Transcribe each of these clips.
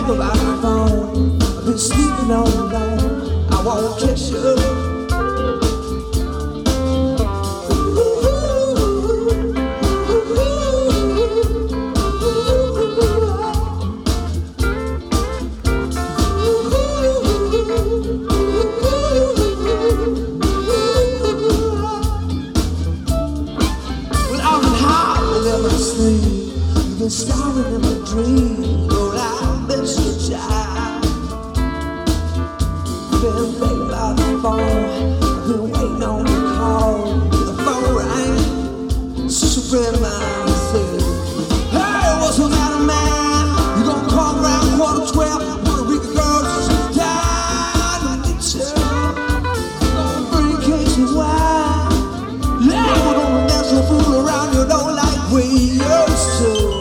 think about my phone. I've been sleeping all alone. I won't kiss you. You've been starving in my dream. Lord, I miss you, child. Been thinking about the phone. I've been waiting on the call. The phone rang. Such a friend of mine said, "Hey, what's the matter, man? You gonna call around 12:15? Puerto Rican girl, she's died. I need you. Gonna bring cases wide. Yeah, we're gonna dance and fool around. You don't like we used to."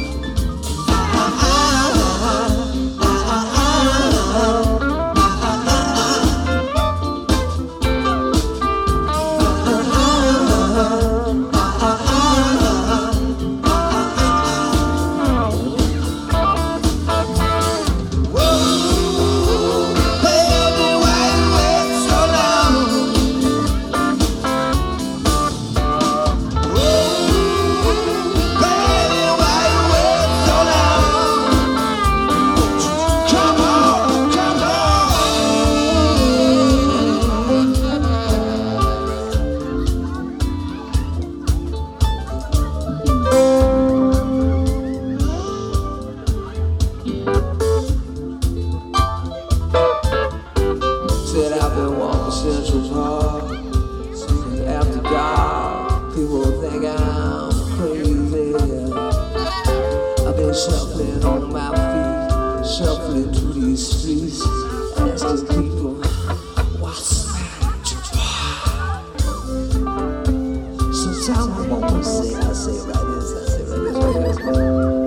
Said I've been walking Central Park, singing after dark. People think I'm crazy. I've been shuffling on my feet, shuffling through these streets, asking people, what's Central Park? Sometimes I won't say, I say it right this, I say it right this, right this, right this.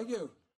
you?